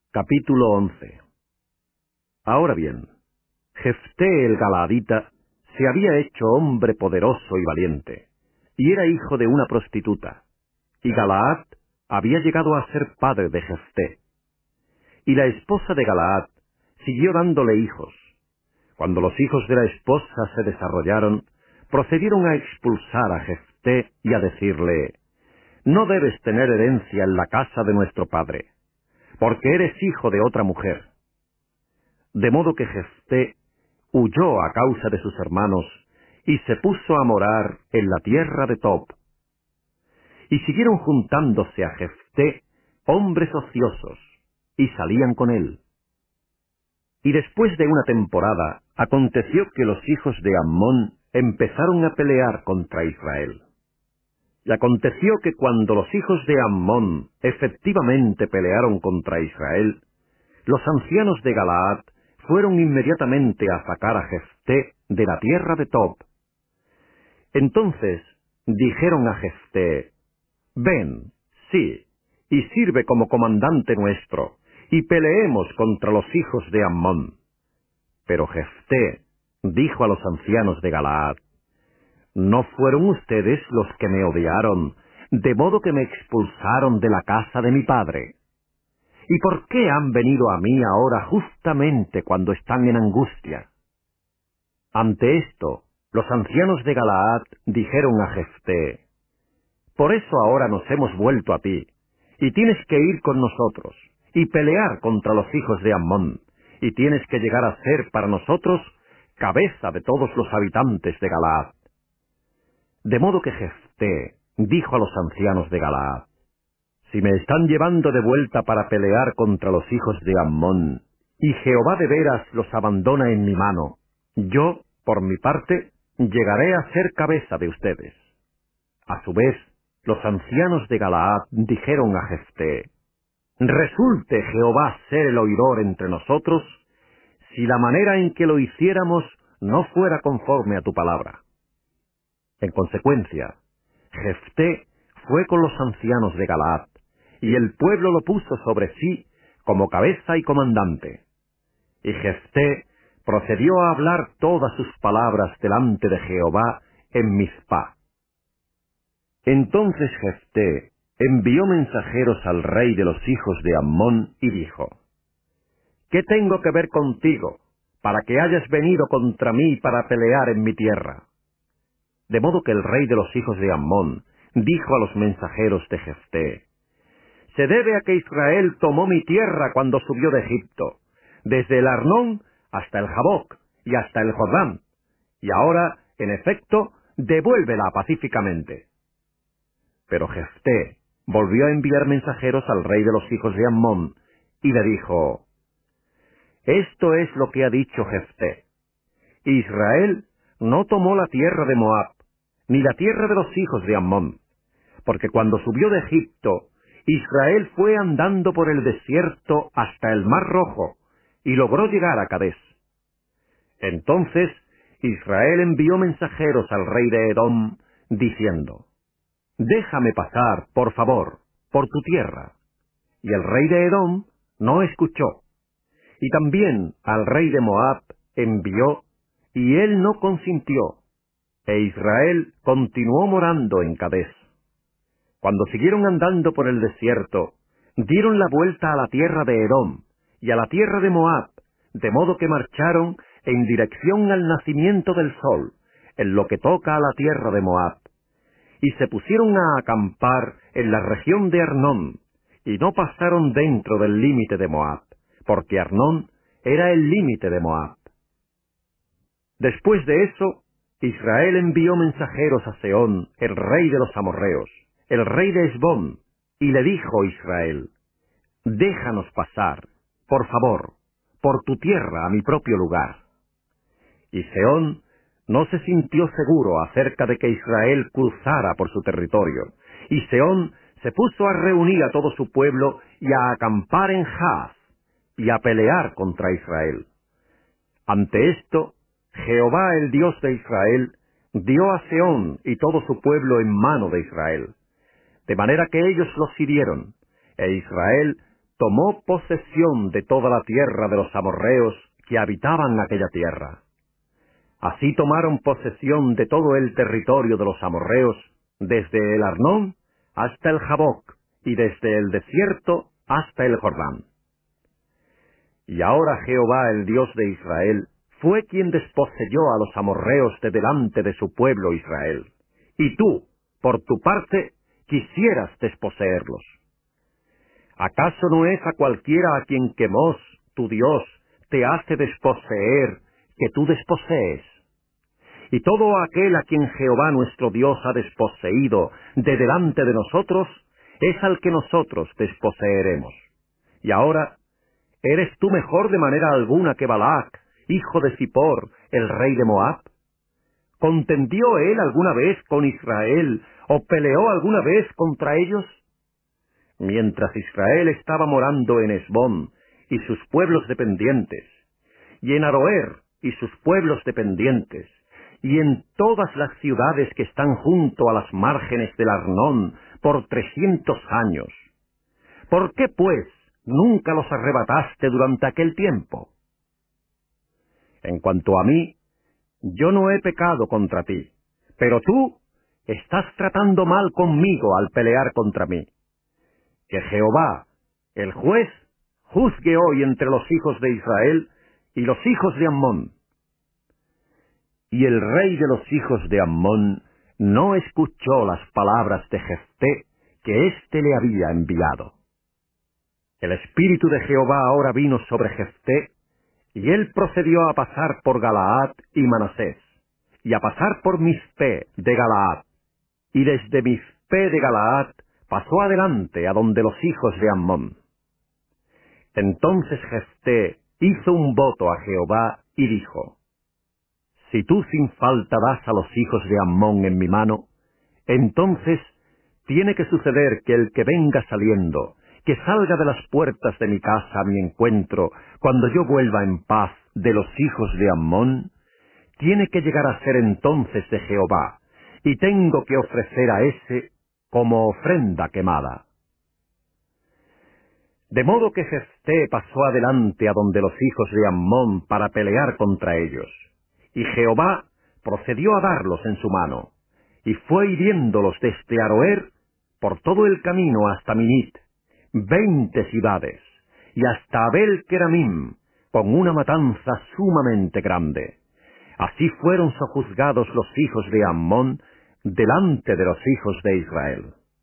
Capítulo 11. Ahora bien, Jefté el Galaadita se había hecho hombre poderoso y valiente, y era hijo de una prostituta, y Galaad había llegado a ser padre de Jefté. Y la esposa de Galaad siguió dándole hijos. Cuando los hijos de la esposa se desarrollaron, procedieron a expulsar a Jefté y a decirle: «No debes tener herencia en la casa de nuestro padre, porque eres hijo de otra mujer». De modo que Jefté huyó a causa de sus hermanos y se puso a morar en la tierra de Tob. Y siguieron juntándose a Jefté hombres ociosos, y salían con él. Y después de una temporada, aconteció que los hijos de Ammón empezaron a pelear contra Israel. Y aconteció que cuando los hijos de Ammón efectivamente pelearon contra Israel, los ancianos de Galaad fueron inmediatamente a sacar a Jefté de la tierra de Tob. Entonces dijeron a Jefté: «Ven, sí, y sirve como comandante nuestro, y peleemos contra los hijos de Ammón». Pero Jefté dijo a los ancianos de Galaad: «¿No fueron ustedes los que me odiaron, de modo que me expulsaron de la casa de mi padre? ¿Y por qué han venido a mí ahora justamente cuando están en angustia?». Ante esto, los ancianos de Galaad dijeron a Jefté: «Por eso ahora nos hemos vuelto a ti, y tienes que ir con nosotros, y pelear contra los hijos de Ammón, y tienes que llegar a ser para nosotros cabeza de todos los habitantes de Galaad». De modo que Jefté dijo a los ancianos de Galaad: «Si me están llevando de vuelta para pelear contra los hijos de Ammón, y Jehová de veras los abandona en mi mano, yo, por mi parte, llegaré a ser cabeza de ustedes». A su vez, los ancianos de Galaad dijeron a Jefté: «Resulte Jehová ser el oidor entre nosotros, si la manera en que lo hiciéramos no fuera conforme a tu palabra». En consecuencia, Jefté fue con los ancianos de Galaad, y el pueblo lo puso sobre sí como cabeza y comandante. Y Jefté procedió a hablar todas sus palabras delante de Jehová en Mizpá. Entonces Jefté envió mensajeros al rey de los hijos de Ammón y dijo: «¿Qué tengo que ver contigo, para que hayas venido contra mí para pelear en mi tierra?». De modo que el rey de los hijos de Ammón dijo a los mensajeros de Jefté: «Se debe a que Israel tomó mi tierra cuando subió de Egipto, desde el Arnón hasta el Jaboc y hasta el Jordán, y ahora, en efecto, devuélvela pacíficamente». Pero Jefté volvió a enviar mensajeros al rey de los hijos de Ammón, y le dijo: «Esto es lo que ha dicho Jefté: Israel no tomó la tierra de Moab, ni la tierra de los hijos de Ammón, porque cuando subió de Egipto, Israel fue andando por el desierto hasta el Mar Rojo, y logró llegar a Cadés. Entonces Israel envió mensajeros al rey de Edom, diciendo: «Déjame pasar, por favor, por tu tierra». Y el rey de Edom no escuchó. Y también al rey de Moab envió, y él no consintió, e Israel continuó morando en Cadés. Cuando siguieron andando por el desierto, dieron la vuelta a la tierra de Edom y a la tierra de Moab, de modo que marcharon en dirección al nacimiento del sol, en lo que toca a la tierra de Moab, y se pusieron a acampar en la región de Arnón, y no pasaron dentro del límite de Moab, porque Arnón era el límite de Moab. Después de eso, Israel envió mensajeros a Sehón, el rey de los amorreos, el rey de Hesbón, y le dijo Israel: «Déjanos pasar, por favor, por tu tierra a mi propio lugar». Y Sehón no se sintió seguro acerca de que Israel cruzara por su territorio, y Sehón se puso a reunir a todo su pueblo y a acampar en Jahaz, y a pelear contra Israel. Ante esto, Jehová el Dios de Israel dio a Sehón y todo su pueblo en mano de Israel, de manera que ellos los hirieron, e Israel tomó posesión de toda la tierra de los amorreos que habitaban aquella tierra. Así tomaron posesión de todo el territorio de los amorreos, desde el Arnón hasta el Jaboc, y desde el desierto hasta el Jordán. Y ahora Jehová, el Dios de Israel, fue quien desposeyó a los amorreos de delante de su pueblo Israel. Y tú, por tu parte, quisieras desposeerlos. ¿Acaso no es a cualquiera a quien Quemos, tu Dios, te hace desposeer, que tú desposees? Y todo aquel a quien Jehová nuestro Dios ha desposeído de delante de nosotros, es al que nosotros desposeeremos. Y ahora, ¿eres tú mejor de manera alguna que Balac, hijo de Zippor, el rey de Moab? ¿Contendió él alguna vez con Israel, o peleó alguna vez contra ellos? Mientras Israel estaba morando en Hesbón y sus pueblos dependientes, y en Aroer y sus pueblos dependientes, y en todas las ciudades que están junto a las márgenes del Arnón por 300 años. ¿Por qué, pues, nunca los arrebataste durante aquel tiempo? En cuanto a mí, yo no he pecado contra ti, pero tú estás tratando mal conmigo al pelear contra mí. Que Jehová, el juez, juzgue hoy entre los hijos de Israel y los hijos de Ammón. Y el rey de los hijos de Ammón no escuchó las palabras de Jefté que éste le había enviado. El espíritu de Jehová ahora vino sobre Jefté, y él procedió a pasar por Galaad y Manasés, y a pasar por Mizpé de Galaad, y desde Mizpé de Galaad pasó adelante a donde los hijos de Ammón. Entonces Jefté hizo un voto a Jehová y dijo: Si tú sin falta das a los hijos de Ammón en mi mano, entonces tiene que suceder que el que venga saliendo, que salga de las puertas de mi casa a mi encuentro, cuando yo vuelva en paz de los hijos de Ammón, tiene que llegar a ser entonces de Jehová, y tengo que ofrecer a ese como ofrenda quemada. De modo que Jefté pasó adelante a donde los hijos de Ammón para pelear contra ellos, y Jehová procedió a darlos en su mano, y fue hiriéndolos desde Aroer por todo el camino hasta Minit, 20 ciudades, y hasta Abel Keramim, con una matanza sumamente grande. Así fueron sojuzgados los hijos de Ammón delante de los hijos de Israel.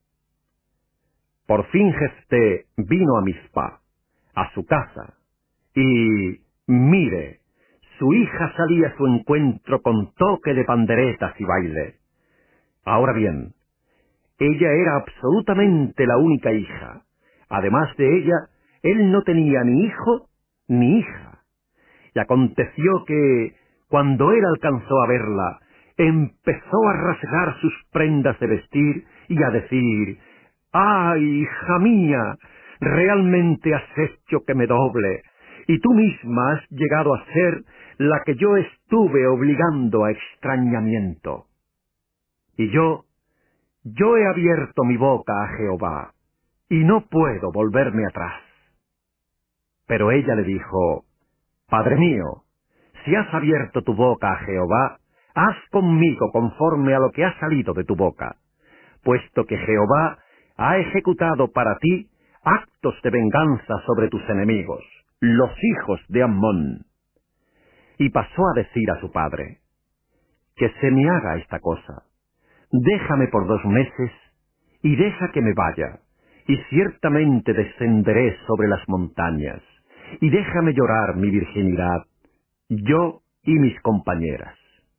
Por fin Jefté vino a Mizpá, a su casa, y mire, su hija salía a su encuentro con toque de panderetas y baile. Ahora bien, ella era absolutamente la única hija. Además de ella, él no tenía ni hijo ni hija. Y aconteció que, cuando él alcanzó a verla, empezó a rasgar sus prendas de vestir y a decir: «¡Ay, hija mía! Realmente has hecho que me doble, y tú misma has llegado a ser la que yo estuve obligando a extrañamiento. Y yo he abierto mi boca a Jehová, y no puedo volverme atrás». Pero ella le dijo: «Padre mío, si has abierto tu boca a Jehová, haz conmigo conforme a lo que ha salido de tu boca, puesto que Jehová ha ejecutado para ti actos de venganza sobre tus enemigos, los hijos de Ammón». Y pasó a decir a su padre: «Que se me haga esta cosa, déjame por 2 meses, y deja que me vaya, y ciertamente descenderé sobre las montañas, y déjame llorar mi virginidad, yo y mis compañeras».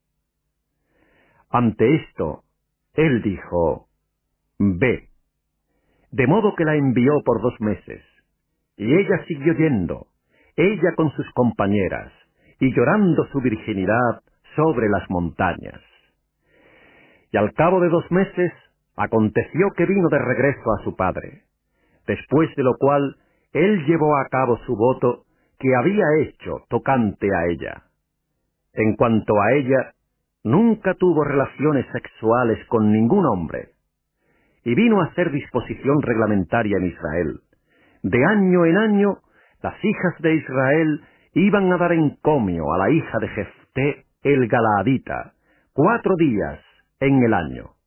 Ante esto, él dijo: «Ve». De modo que la envió por 2 meses, y ella siguió yendo, ella con sus compañeras, y llorando su virginidad sobre las montañas. Y al cabo de 2 meses, aconteció que vino de regreso a su padre, después de lo cual él llevó a cabo su voto que había hecho tocante a ella. En cuanto a ella, nunca tuvo relaciones sexuales con ningún hombre, y vino a ser disposición reglamentaria en Israel, De año en año, las hijas de Israel iban a dar encomio a la hija de Jefté el Galaadita, 4 días en el año.